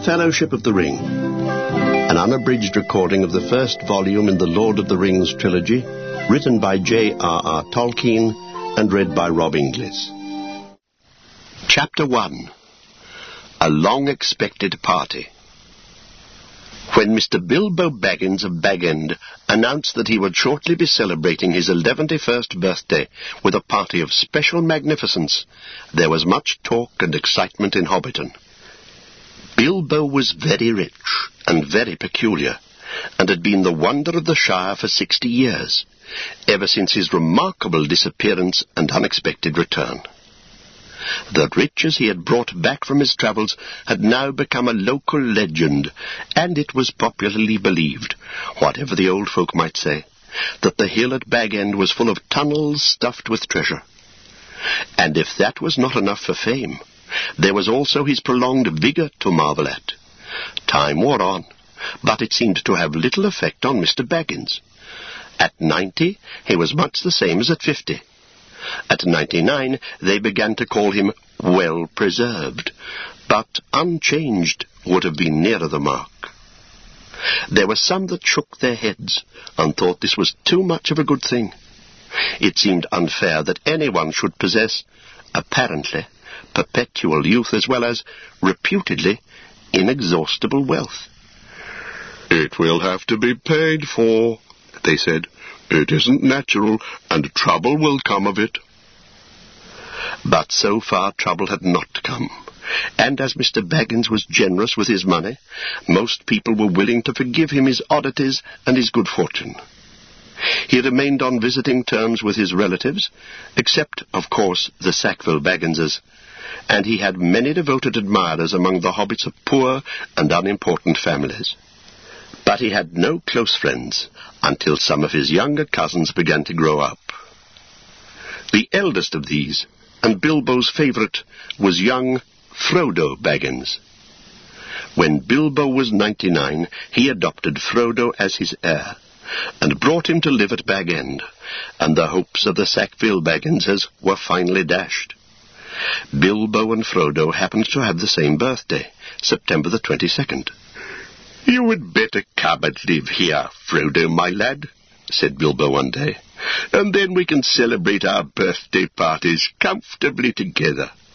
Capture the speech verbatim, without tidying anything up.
Fellowship of the Ring, an unabridged recording of the first volume in the Lord of the Rings trilogy, written by J R R Tolkien and read by Rob Inglis. Chapter one. A long-expected party. When Mister Bilbo Baggins of Bag End announced that he would shortly be celebrating his eleventy-first birthday with a party of special magnificence, there was much talk and excitement in Hobbiton. Bilbo was very rich and very peculiar, and had been the wonder of the Shire for sixty years, ever since his remarkable disappearance and unexpected return. The riches he had brought back from his travels had now become a local legend, and it was popularly believed, whatever the old folk might say, that the hill at Bag End was full of tunnels stuffed with treasure. And if that was not enough for fame, there was also his prolonged vigour to marvel at. Time wore on, but it seemed to have little effect on Mister Baggins. At ninety, he was much the same as at fifty. At ninety-nine, they began to call him well-preserved, but unchanged would have been nearer the mark. There were some that shook their heads and thought this was too much of a good thing. It seemed unfair that anyone should possess, apparently, perpetual youth as well as, reputedly, inexhaustible wealth. "It will have to be paid for," they said. "It isn't natural, and trouble will come of it." But so far trouble had not come, and as Mister Baggins was generous with his money, most people were willing to forgive him his oddities and his good fortune. He remained on visiting terms with his relatives, except, of course, the Sackville Bagginses, and he had many devoted admirers among the hobbits of poor and unimportant families. But he had no close friends until some of his younger cousins began to grow up. The eldest of these, and Bilbo's favourite, was young Frodo Baggins. When Bilbo was ninety-nine, he adopted Frodo as his heir, and brought him to live at Bag End, and the hopes of the Sackville Bagginses were finally dashed. Bilbo and Frodo happened to have the same birthday, September the twenty-second. "You had better come and live here, Frodo, my lad," said Bilbo one day, "and then we can celebrate our birthday parties comfortably together."